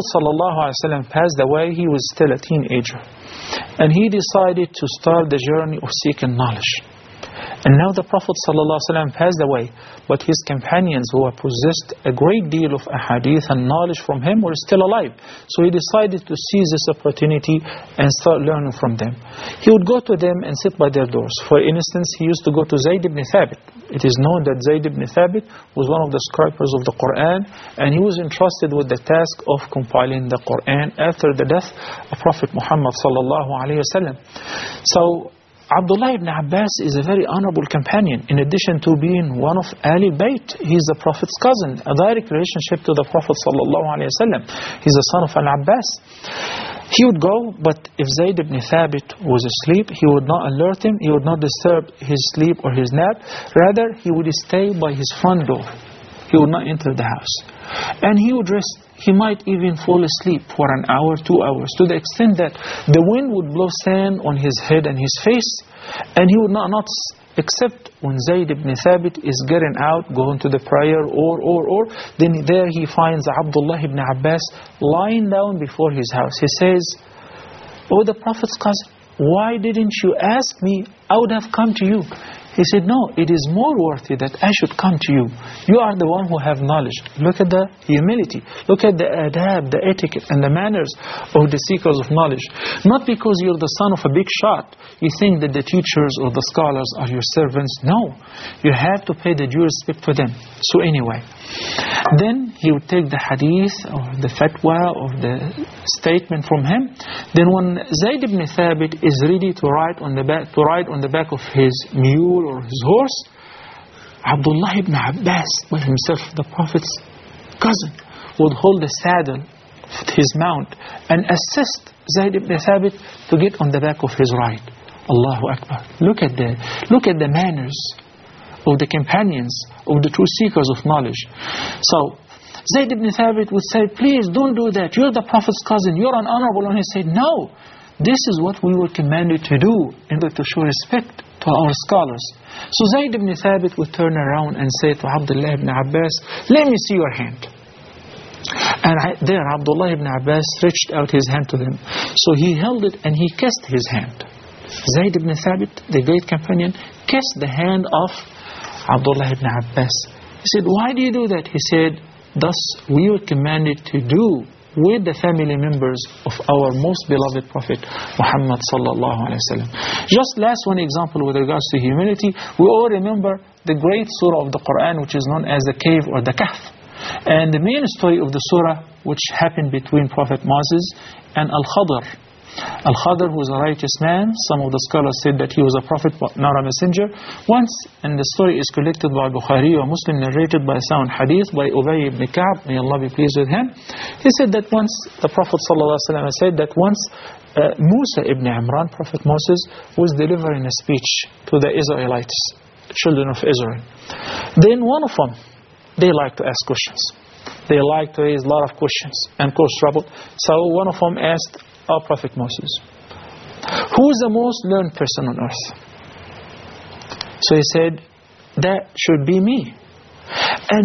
ﷺ passed away, he was still a teenager. And he decided to start the journey of seeking knowledge. And now the Prophet ﷺ passed away, but his companions who possessed a great deal of ahadith and knowledge from him were still alive. So he decided to seize this opportunity and start learning from them. He would go to them and sit by their doors. For instance, he used to go to Zayd ibn Thabit. It is known that Zayd ibn Thabit was one of the scribers of the Quran, and he was entrusted with the task of compiling the Quran after the death of Prophet Muhammad ﷺ. So Abdullah ibn Abbas is a very honorable companion. In addition to being one of Ahlul Bayt, he's the Prophet's cousin, a direct relationship to the Prophet ﷺ. He's the son of Al-Abbas. He would go, but if Zayd ibn Thabit was asleep, he would not alert him, he would not disturb his sleep or his nap. Rather, he would stay by his front door. He would not enter the house. And he would rest. He might even fall asleep for an hour, 2 hours, to the extent that the wind would blow sand on his head and his face, and he would not notice, except when Zayd ibn Thabit is getting out, going to the prayer, or then there he finds Abdullah ibn Abbas lying down before his house. He says, "Oh, the Prophet's cousin, why didn't you ask me? I would have come to you." He said, "No, it is more worthy that I should come to you. You are the one who have knowledge." Look at the humility. Look at the adab, the etiquette, and the manners of the seekers of knowledge. Not because you're the son of a big shot, you think that the teachers or the scholars are your servants. No, you have to pay the due respect to them. So anyway, then he would take the hadith or the fatwa or the statement from him. Then when Zayd ibn Thabit is ready to ride on the back of his mule or his horse, Abdullah ibn Abbas by himself, the Prophet's cousin, would hold the saddle of his mount and assist Zayd ibn Thabit to get on the back of his ride. Allahu Akbar. Look at the manners of the companions of the true seekers of knowledge. So Zayd ibn Thabit would say, "Please don't do that. You're the Prophet's cousin. You're an honorable." And he said, "No, this is what we were commanded to do in order to show respect to our scholars." So Zayd ibn Thabit would turn around and say to Abdullah ibn Abbas, "Let me see your hand." And there Abdullah ibn Abbas stretched out his hand to them. So he held it and he kissed his hand. Zayd ibn Thabit, the great companion, kissed the hand of Abdullah ibn Abbas. He said, "Why do you do that?" He said, "Thus we were commanded to do with the family members of our most beloved Prophet Muhammad sallallahu alaihi wasallam." Just last one example with regards to humility. We all remember the great surah of the Quran, which is known as the cave or the Kahf. And the main story of the surah, which happened between Prophet Moses and Al-Khadr. Al-Khadr was a righteous man. Some of the scholars said that he was a prophet but not a messenger. Once, and the story is collected by Bukhari or Muslim, narrated by sound hadith by Ubay ibn Ka'b, may Allah be pleased with him. He said that once, the Prophet ﷺ said that once Musa ibn Imran, Prophet Moses, was delivering a speech to the Israelites, the children of Israel. Then one of them, they like to ask questions. They like to raise a lot of questions and cause trouble. So one of them asked our Prophet Moses, "Who is the most learned person on earth?" So he said, "That should be me." And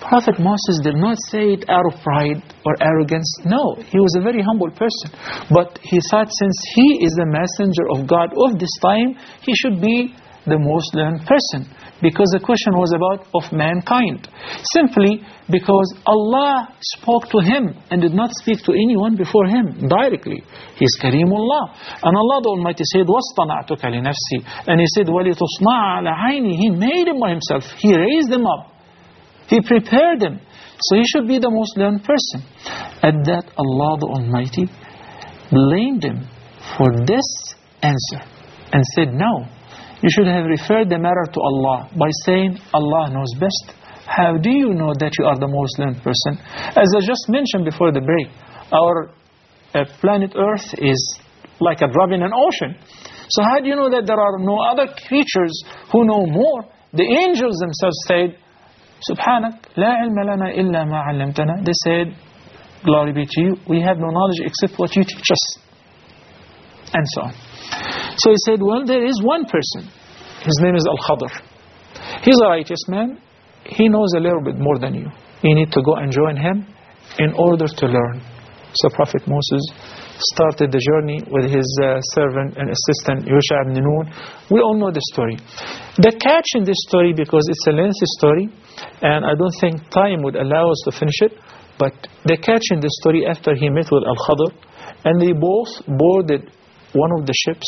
Prophet Moses did not say it out of pride or arrogance. No, he was a very humble person. But he thought since he is the messenger of God of this time, he should be the most learned person. Because the question was about of mankind. Simply because Allah spoke to him and did not speak to anyone before him directly. He is Kareemullah. And Allah the Almighty said, وَاصْطَنَعْتُكَ لِنَفْسِي. And He said, وَلِتُصْنَعَ عَلَى عَيْنِي. He made him by himself. He raised him up. He prepared him. So he should be the most learned person. At that, Allah the Almighty blamed him for this answer and said, no. You should have referred the matter to Allah by saying, Allah knows best. How do you know that you are the most learned person? As I just mentioned before the break, our planet Earth is like a drop in an ocean. So how do you know that there are no other creatures who know more? The angels themselves said, Subhanak, la ilma lana illa ma 'allamtana. They said, glory be to you, we have no knowledge except what you teach us. And so on. So he said, well, there is one person. His name is Al-Khadr. He's a righteous man. He knows a little bit more than you. You need to go and join him in order to learn. So Prophet Moses started the journey with his servant and assistant, Yusha ibn Nun. We all know the story. The catch in this story, because it's a lengthy story, and I don't think time would allow us to finish it, but the catch in the story after he met with Al-Khadr, and they both boarded one of the ships,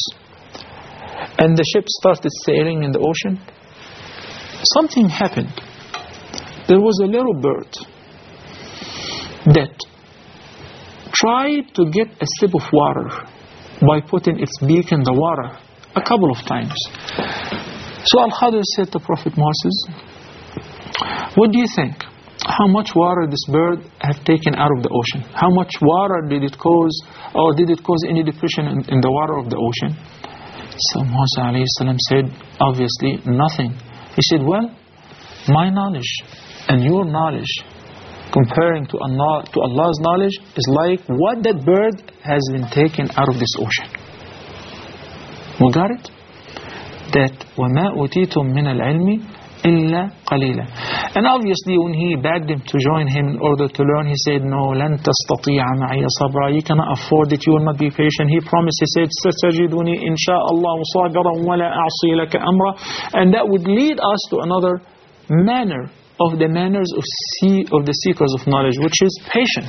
and the ship started sailing in the ocean. Something happened. There was a little bird that tried to get a sip of water by putting its beak in the water a couple of times. So Al-Khadr said to Prophet Moses, what do you think? How much water this bird have taken out of the ocean? How much water did it cause, or did it cause any depression in the water of the ocean? So Moses alayhi salam said, obviously nothing. He said, well, my knowledge and your knowledge, comparing to Allah's knowledge, is like what that bird has been taken out of this ocean. We got it? That وَمَا أُوتِيتُم مِّنَ الْعِلْمِ إِلَّا قَلِيلًا. And obviously when he begged him to join him in order to learn, he said, no, لَن تَسْتَطِيعَ مَعِيَ صَبْرًا. You cannot afford it, you will not be patient. He promised, he said, سَتَجِدُنِي إِنْ شَاءَ اللَّهُ صَابِرًا وَلَا أَعْصِي لَكَ أَمْرًا. And that would lead us to another manner of the manners of the seekers of knowledge, which is patience.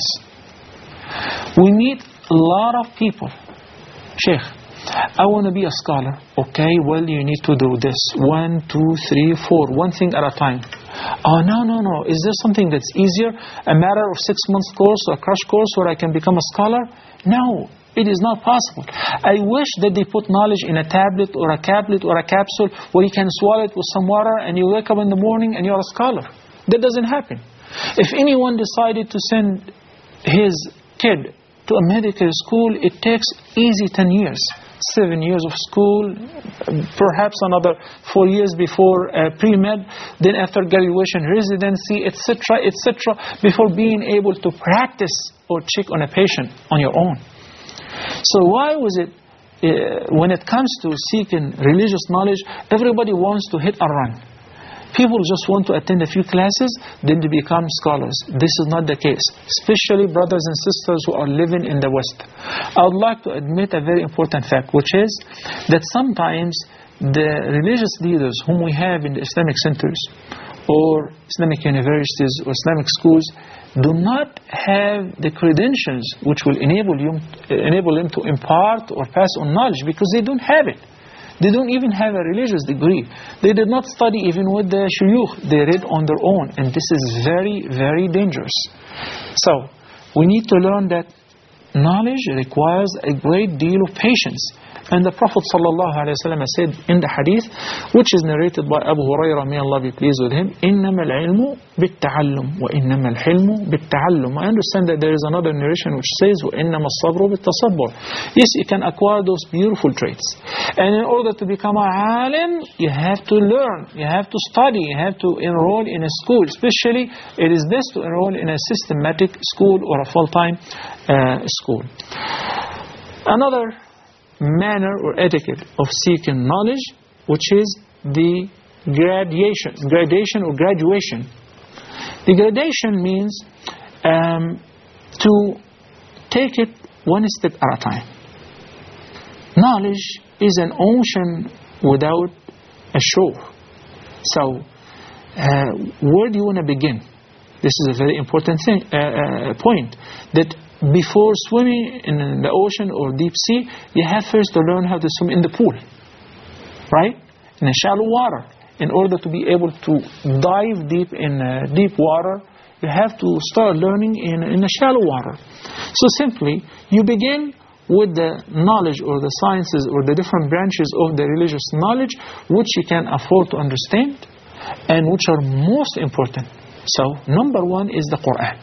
We meet a lot of people. Sheikh, I want to be a scholar. Okay, well, you need to do this. 1, 2, 3, 4. One thing at a time. Oh, no. Is there something that's easier? A matter of 6 months course or a crash course where I can become a scholar? No, it is not possible. I wish that they put knowledge in a tablet or a capsule where you can swallow it with some water and you wake up in the morning and you're a scholar. That doesn't happen. If anyone decided to send his kid to a medical school, it takes easy 10 years. 7 years of school, perhaps another 4 years before pre-med, then after graduation, residency, etc., before being able to practice or check on a patient on your own. So why was it, when it comes to seeking religious knowledge, everybody wants to hit and run? People just want to attend a few classes, then to become scholars. This is not the case, especially brothers and sisters who are living in the West. I would like to admit a very important fact, which is that sometimes the religious leaders whom we have in the Islamic centers or Islamic universities or Islamic schools do not have the credentials which will enable them to impart or pass on knowledge, because they don't have it. They don't even have a religious degree. They did not study even with the shuyukh. They read on their own. And this is very, very dangerous. So, we need to learn that knowledge requires a great deal of patience. And the Prophet ﷺ said in the hadith, which is narrated by Abu Hurairah, may Allah be pleased with him, إِنَّمَا الْعِلْمُ بِالتَّعَلُّمِ وَإِنَّمَا الْحِلْمُ بِالتَّعَلُّمِ. I understand that there is another narration which says, وَإِنَّمَا الصَّبْرُ بِالتَّصَبُّرِ. Yes, you can acquire those beautiful traits. And in order to become a alim, you have to learn, you have to study, you have to enroll in a school. Especially, it is best to enroll in a systematic school or a full-time school. Another manner or etiquette of seeking knowledge, which is the gradation or graduation. Degradation means to take it one step at a time. Knowledge is an ocean without a shore. So, where do you want to begin? This is a very important point. That before swimming in the ocean or deep sea, you have first to learn how to swim in the pool. Right? In a shallow water. In order to be able to dive deep in deep water, you have to start learning in a shallow water. So simply, you begin with the knowledge or the sciences or the different branches of the religious knowledge which you can afford to understand and which are most important. So, number one is the Quran.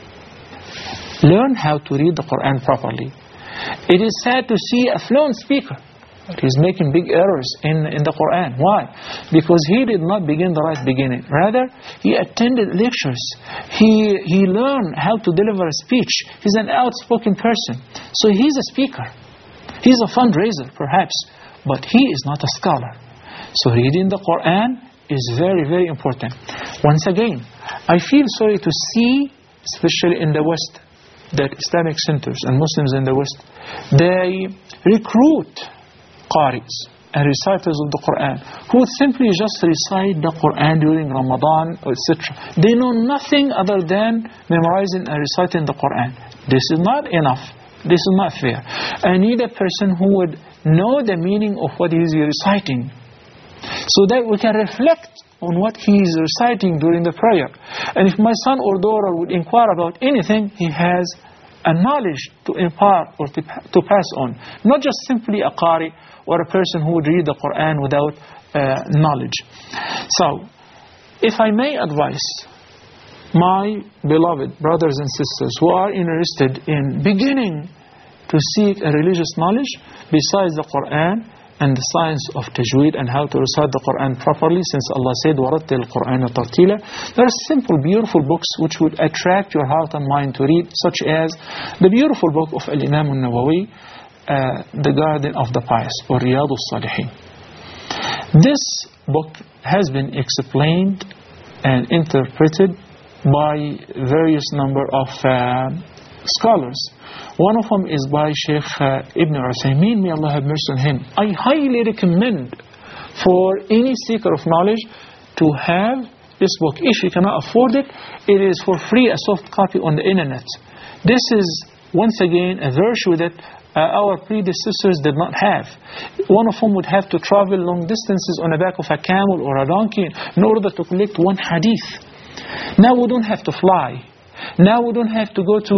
Learn how to read the Quran properly. It is sad to see a fluent speaker. He's making big errors in the Quran. Why? Because he did not begin the right beginning. Rather, he attended lectures. He learned how to deliver a speech. He's an outspoken person. So he's a speaker. He's a fundraiser, perhaps. But he is not a scholar. So reading the Quran is very, very important. Once again, I feel sorry to see, especially in the West, that Islamic centers and Muslims in the West, they recruit qaris and reciters of the Quran who simply just recite the Quran during Ramadan, etc. They know nothing other than memorizing and reciting the Quran. This is not enough. This is not fair. I need a person who would know the meaning of what he is reciting, so that we can reflect on what he is reciting during the prayer. And if my son or daughter would inquire about anything, he has a knowledge to impart or to pass on. Not just simply a qari or a person who would read the Quran without knowledge. So, if I may advise my beloved brothers and sisters who are interested in beginning to seek a religious knowledge besides the Quran and the science of tajweed and how to recite the Quran properly, since Allah said, وَرَتِّلِ الْقُرْآنَ تَرْتِيلًا, there are simple, beautiful books which would attract your heart and mind to read, such as the beautiful book of Al-Imam al-Nawawi, The Garden of the Pious, or Riyadh al-Salihin. This book has been explained and interpreted by various number of scholars. One of them is by Sheikh Ibn Uthaymeen, may Allah have mercy on him. I highly recommend for any seeker of knowledge to have this book. If you cannot afford it, it is for free, a soft copy on the internet. This is, once again, a virtue that our predecessors did not have. One of them would have to travel long distances on the back of a camel or a donkey in order to collect one hadith. Now we don't have to fly. Now we don't have to go to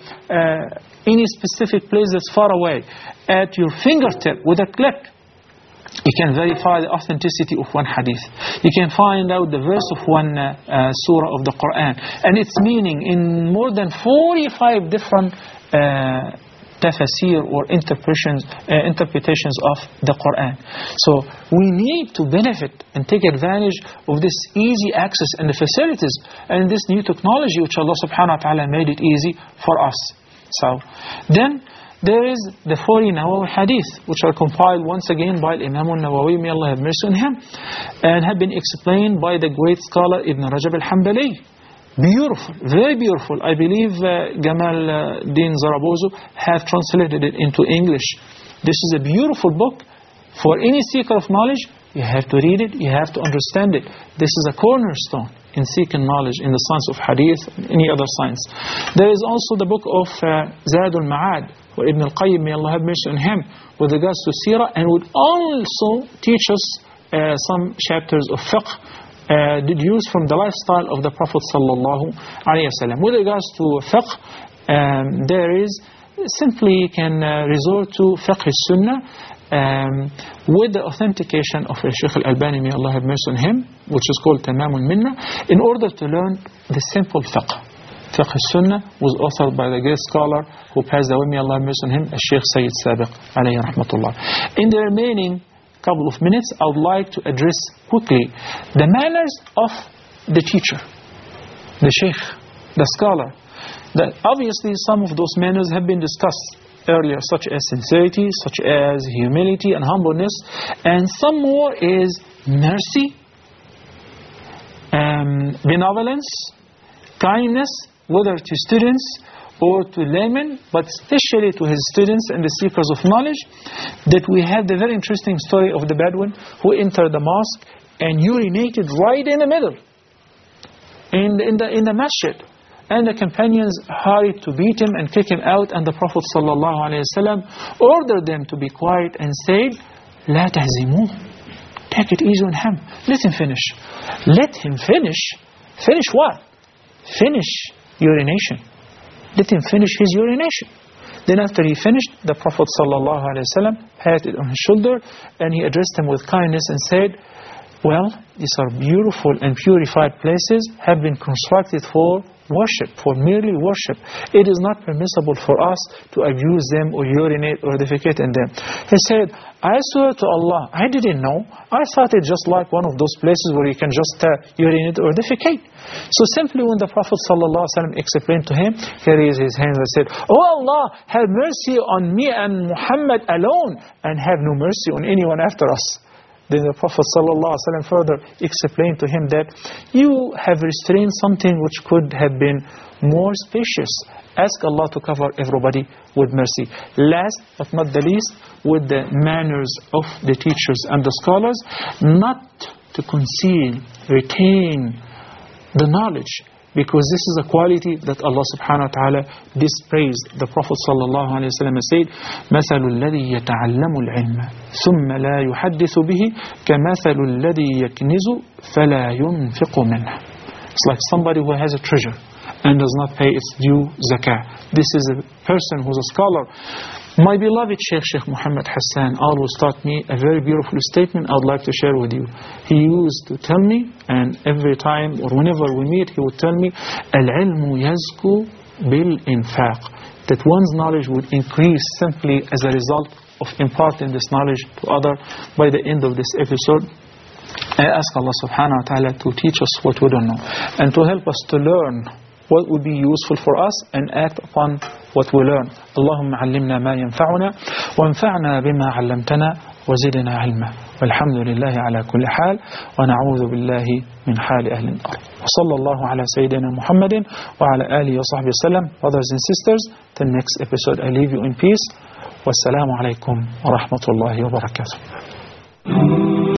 any specific place that's far away. At your fingertip, with a click, you can verify the authenticity of one hadith. You can find out the verse of one surah of the Quran and its meaning in more than 45 different tafsir or interpretations of the Quran. So we need to benefit and take advantage of this easy access and the facilities and this new technology which Allah subhanahu wa ta'ala made it easy for us. So then there is the 40 Nawawi hadith which are compiled once again by Imam al-Nawawi, may Allah have mercy on him, and have been explained by the great scholar Ibn Rajab al-Hanbali. Beautiful, very beautiful. I believe Gamal Din Zarabozo have translated it into English. This is a beautiful book. For any seeker of knowledge, you have to read it, you have to understand it. This is a cornerstone in seeking knowledge in the science of hadith and any other science. There is also the book of Zad al-Ma'ad, where Ibn al-Qayyim, may Allah have mercy on him, with regards to seerah, and would also teach us some chapters of fiqh, deduced from the lifestyle of the Prophet sallallahu alaihi wasallam. With regards to fiqh, there is simply can resort to fiqh sunnah with the authentication of Shaykh al-Albani, may Allah have mercy on him, which is called Tamam al-Minna, in order to learn the simple fiqh. Fiqh sunnah was authored by the great scholar who passed away, may Allah have mercy on him, Shaykh Sayyid Sabiq alayhi rahmatullah. In the remaining couple of minutes, I would like to address quickly the manners of the teacher, the sheikh, the scholar. That obviously some of those manners have been discussed earlier, such as sincerity, such as humility and humbleness, and some more is mercy, benevolence, kindness, whether to students or to laymen, but especially to his students and the seekers of knowledge, that we have the very interesting story of the Bedouin who entered the mosque and urinated right in the middle, in the masjid. And the companions hurried to beat him and kick him out, and the Prophet ﷺ ordered them to be quiet and said, "La tahzimuh." Take it easy on him. Let him finish. Let him finish. Finish what? Finish urination. Let him finish his urination. Then after he finished, the Prophet ﷺ patted on his shoulder and he addressed him with kindness and said, "Well, these are beautiful and purified places, have been constructed for worship, for merely worship. It is not permissible for us to abuse them or urinate or defecate in them." He said, "I swear to Allah, I didn't know. I thought it just like one of those places where you can just urinate or defecate." So simply when the Prophet ﷺ explained to him, he raised his hands and said, "Oh Allah, have mercy on me and Muhammad alone, and have no mercy on anyone after us." Then the Prophet ﷺ further explained to him that you have restrained something which could have been more spacious. Ask Allah to cover everybody with mercy. Last but not the least, with the manners of the teachers and the scholars, not to conceal, retain the knowledge, because this is a quality that Allah subhanahu wa ta'ala dispraised. The Prophet sallallahu alayhi wa sallam said, مَثَلُ الَّذِي يَتَعَلَّمُ الْعِلْمَ ثُمَّ لَا يُحَدِّثُ بِهِ كَمَثَلُ الَّذِي يَكْنِزُ فَلَا يُنْفِقُ مِنْهُ. It's like somebody who has a treasure and does not pay its due zakah. This is a person who's a scholar. My beloved Sheikh Muhammad Hassan always taught me a very beautiful statement I'd like to share with you. He used to tell me, and every time or whenever we meet, he would tell me, "Al-ilmu yazku bil-infaq," that one's knowledge would increase simply as a result of imparting this knowledge to others. By the end of this episode, I ask Allah subhanahu wa ta'ala to teach us what we don't know, and to help us to learn what would be useful for us and act upon what we learn. Allahumma allimna ma yanfa'una wanfa'na bima 'allamtana wazidna 'ilma. Walhamdulillahi ala kulli hal wa na'udhu billahi min hali ahli al-ard. Wa sallallahu ala sayyidina Muhammadin wa ala alihi wa sahbihi sallam. Brothers and sisters, till next episode I leave you in peace. Wassalamu alaikum wa rahmatullahi wa barakatuh.